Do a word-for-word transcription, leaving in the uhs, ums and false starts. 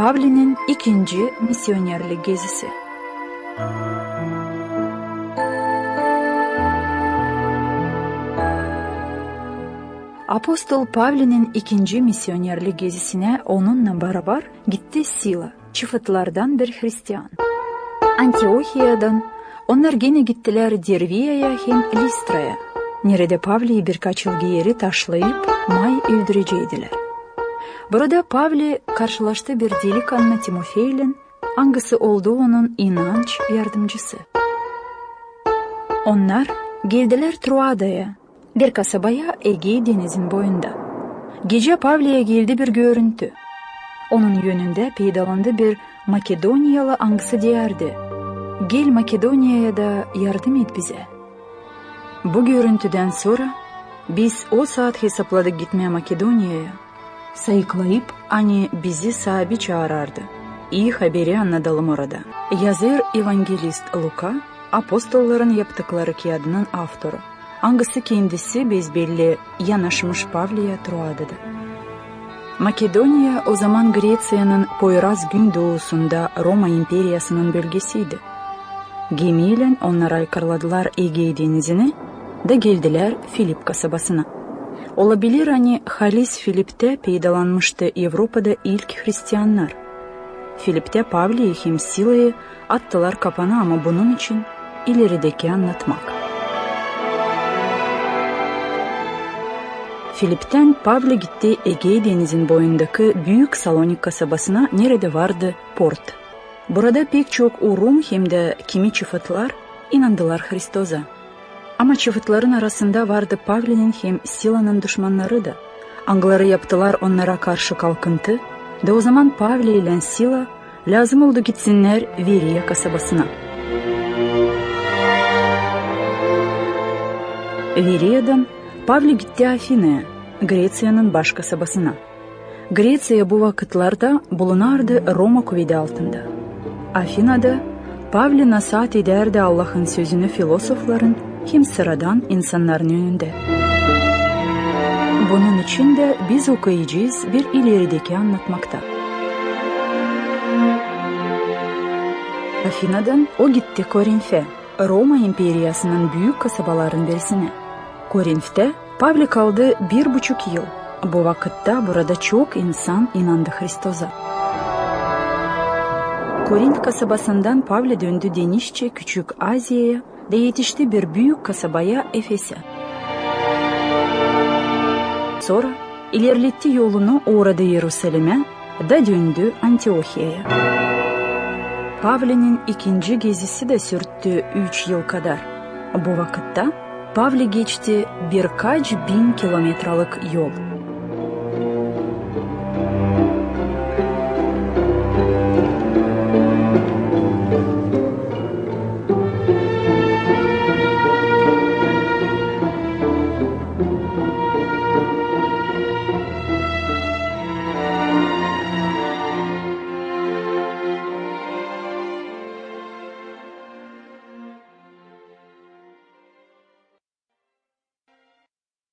Pavli'nin ikinci misyonerlik gezisi. Apostol Pavli'nin ikinci misyonerlik gezisine onunla beraber gitti Sila, çıfıtlardan bir Hristiyan. Antiohiya'dan onlar gene gittiler Derviya'ya hem Listra'ya. Nerede Pavli'yi birkaç yıl geri taşlayıp may öldüreceğidiler. Burada Pavli karşılaştı bir delikanlı Timofey'le, hangisi oldu onun inanç yardımcısı. Onlar geldiler Troada'ya, bir kasabaya Ege denizin boyunda. Gece Pavli'ye geldi bir görüntü. Onun yönünde peydalandı bir Makedonyalı hangisi derdi: "Gel Makedonya'ya da yardım et bize." Bu görüntüden sonra biz o saat hesapladık gitmeye Makedonya'ya. Sayıklayıp hani bizi sahibi çağırardı. İyi haberi anlatalım orada. Yazır evangelist Luka, apostolların yaptıkları kağıdının avtoru. Hangisi kendisi bezbelli yanaşmış Pavli'ye Troada'da. Makedonya o zaman Gresya'nın Poyraz gündoğusunda Roma İmperyası'nın bölgesiydi. Gemiyle onlar aykırladılar Ege denizine da geldiler Filip kasabasına. Olabilir hani Halis Filip'te peydalanmıştı Avrupa'da ilk Hristiyanlar. Filip'te Pavli'yi hem Sila'yı attılar kapana ama bunun için ilerideki anlatmak. Filip'ten Pavli gitti Ege denizin boyundaki büyük Salonik kasabasına, nerede vardı port. Burada pek çok Rum hem de kimi çıfıtlar inandılar Hristos'a. Ama çıfıtların arasında vardı Pavli'nin hem Sila'nın düşmanları da. Angları yaptılar onlara karşı kalkıntı da o zaman Pavli ile Sila lazım oldu gitsinler Veriya kasabasına. Veriya'dan Pavli gitti Afina'ya, Gresya'nın baş kasabasına. Gresya bu vakitlerde bulunardı Roma kuvveti altında. Afina'da Pavli nasihat ederdi Allah'ın sözünü filozofların hem sıradan insanların önünde. Bunun için de biz okuyacağız bir ilerideki anlatmakta. Afina'dan o gitti Korinf'e, Roma İmperyası'nın büyük kasabaların birisine. Korinf'te Pavli kaldı bir buçuk yıl. Bu vakitte burada çok insan inandı Hristos'a. Korint kasabasından Pavli döndü denizce Küçük Asya'ya da yetişti bir büyük kasabaya Efes'e. Sonra ilerletti yolunu, uğradı Yerusalim'e da döndü Antiohiya'ya. Pavli'nin ikinci gezisi de sürttü üç yıl kadar. Bu vakitte Pavli geçti birkaç bin kilometrelik yol.